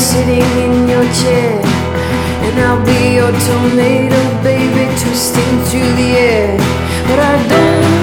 sitting in your chair, and I'll be your tornado, baby, twisting through the air. But I don't